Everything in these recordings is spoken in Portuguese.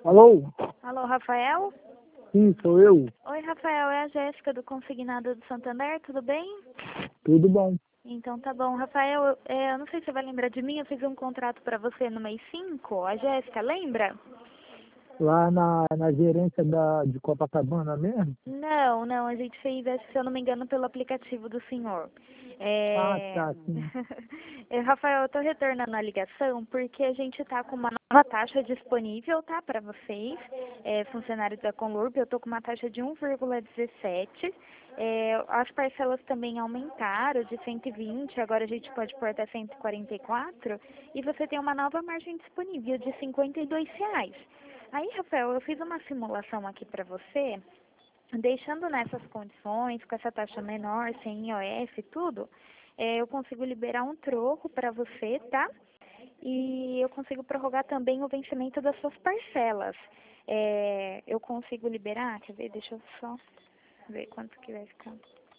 Alô? Alô, Rafael? Sim, sou eu. Oi, Rafael, é a Jéssica do Consignado do Santander, tudo bem? Tudo bom? Então tá bom. Rafael, eu não sei se você vai lembrar de mim, eu fiz um contrato pra você no mês 5, a Jéssica, lembra? Lá na gerência de Copacabana mesmo? Não, a gente fez, se eu não me engano, pelo aplicativo do senhor. Ah, tá, sim. Rafael, eu tô retornando a ligação porque a gente tá com uma nova taxa disponível, tá, para vocês, funcionários da Conlurb. Eu tô com uma taxa de 1,17. As parcelas também aumentaram de 120, agora a gente pode pôr até 144. E você tem uma nova margem disponível de R$ 52. Aí, Rafael, eu fiz uma simulação aqui para você, deixando nessas condições, com essa taxa menor, sem IOF e tudo, eu consigo liberar um troco para você, tá? E eu consigo prorrogar também o vencimento das suas parcelas. Eu consigo liberar, quer ver? Deixa eu só ver quanto que vai ficar.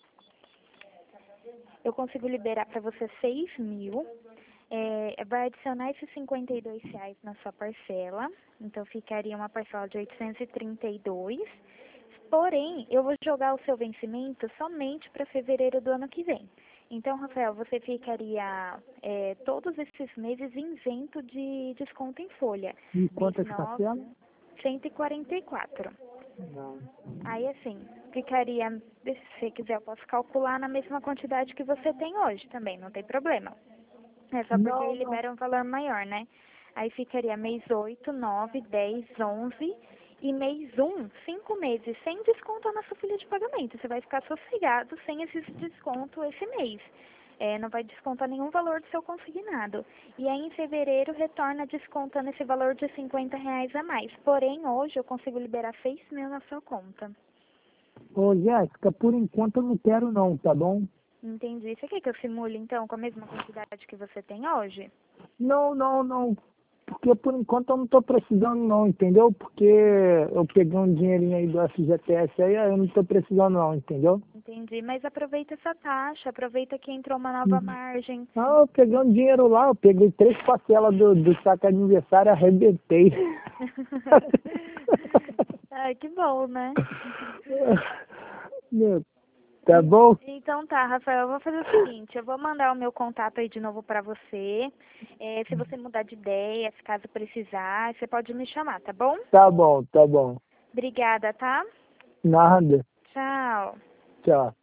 Eu consigo liberar para você 6.000. Vai adicionar esses R$ 52 na sua parcela. Então, ficaria uma parcela de 832. Porém, eu vou jogar o seu vencimento somente para fevereiro do ano que vem. Então, Rafael, você ficaria todos esses meses isento de desconto em folha. E Mês quanto é que tá 9, sendo? 144. Não. Aí, assim, ficaria, se você quiser, eu posso calcular na mesma quantidade que você tem hoje também, não tem problema. É só porque Não, aí não. libera um valor maior, né? Aí ficaria mês 8, 9, 10, 11 e mês 1, 5 meses, sem desconto na sua folha de pagamento. Você vai ficar sossegado sem esse desconto esse mês. Não vai descontar nenhum valor do seu consignado. E aí em fevereiro retorna descontando esse valor de R$ 50 a mais. Porém, hoje eu consigo liberar 6.000 na sua conta. Ô, Jéssica, por enquanto eu não quero não, tá bom? Entendi. Você quer que eu simule, então, com a mesma quantidade que você tem hoje? Não, não, não. Porque por enquanto eu não tô precisando não, entendeu? Porque eu peguei um dinheirinho aí do FGTS aí eu não tô precisando não, entendeu? Entendi. Mas aproveita essa taxa, aproveita que entrou uma nova margem. Não, eu peguei um dinheiro lá, eu peguei 3 parcelas do saco de aniversário e arrebentei. Ai, que bom, né? Meu, tá bom? Então tá, Rafael, eu vou fazer o seguinte, eu vou mandar o meu contato aí de novo pra você. Se você mudar de ideia, se caso precisar, você pode me chamar, tá bom? Tá bom, tá bom. Obrigada, tá? Nada. Tchau. Tchau.